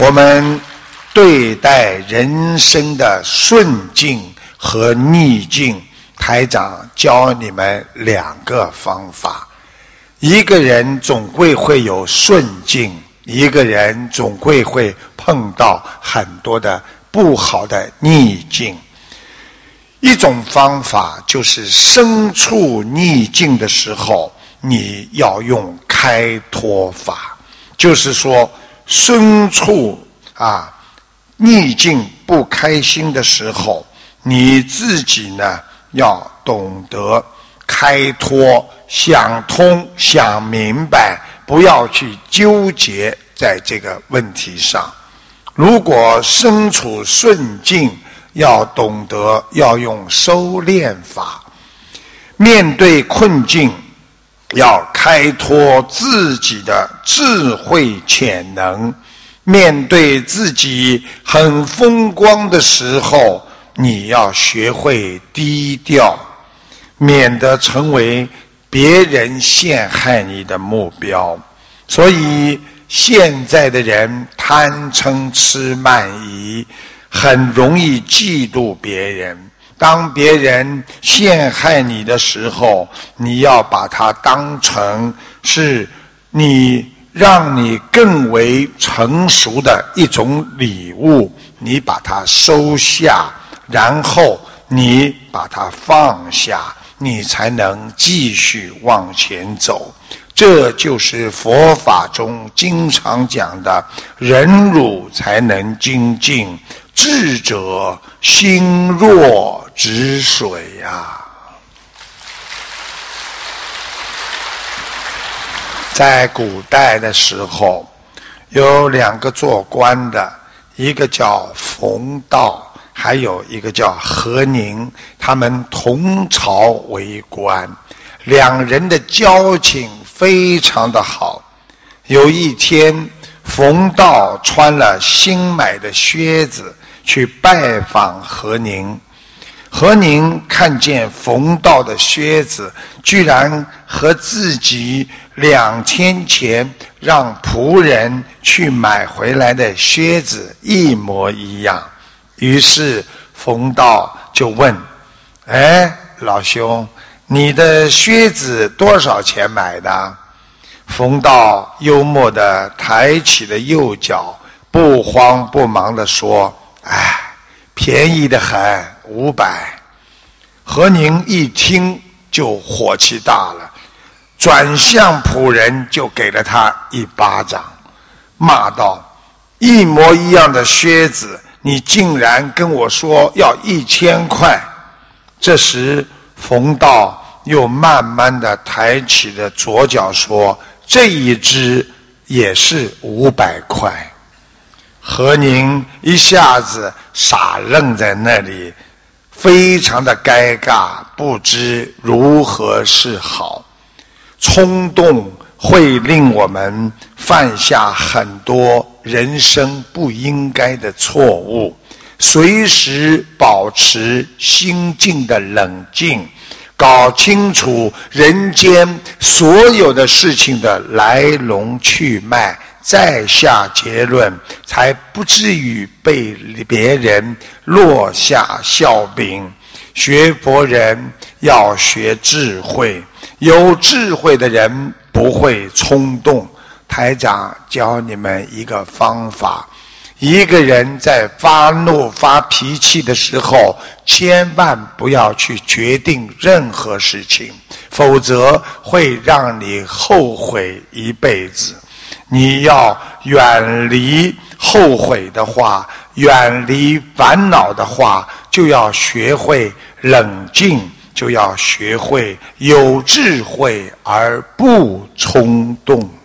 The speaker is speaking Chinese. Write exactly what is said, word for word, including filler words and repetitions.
我们对待人生的顺境和逆境，台长教你们两个方法。一个人总归会有顺境，一个人总归会碰到很多的不好的逆境。一种方法就是身处逆境的时候，你要用开脱法，就是说身处啊逆境不开心的时候，你自己呢要懂得开脱，想通想明白，不要去纠结在这个问题上。如果身处顺境，要懂得要用收敛法，面对困境要开拓自己的智慧潜能，面对自己很风光的时候，你要学会低调，免得成为别人陷害你的目标。所以现在的人贪嗔痴慢疑，很容易嫉妒别人。当别人陷害你的时候，你要把它当成是你让你更为成熟的一种礼物，你把它收下，然后你把它放下，你才能继续往前走。这就是佛法中经常讲的忍辱才能精进，智者心若止水啊。在古代的时候，有两个做官的，一个叫冯道，还有一个叫何宁，他们同朝为官，两人的交情非常的好。有一天，冯道穿了新买的靴子去拜访何宁，何宁看见冯道的靴子居然和自己两天前让仆人去买回来的靴子一模一样，于是冯道就问：哎，老兄，你的靴子多少钱买的？冯道幽默地抬起了右脚，不慌不忙地说：哎，便宜得很，五百。何宁一听就火气大了，转向仆人就给了他一巴掌，骂道：一模一样的靴子，你竟然跟我说要一千块。这时冯道又慢慢地抬起了左脚说：这一只也是五百块。何宁一下子傻愣在那里，非常的尴尬，不知如何是好。冲动会令我们犯下很多人生不应该的错误，随时保持心境的冷静，搞清楚人间所有的事情的来龙去脉，再下结论，才不至于被别人落下笑柄。学佛人要学智慧，有智慧的人不会冲动。台长教你们一个方法，一个人在发怒发脾气的时候，千万不要去决定任何事情，否则会让你后悔一辈子。你要远离后悔的话，远离烦恼的话，就要学会冷静，就要学会有智慧而不冲动。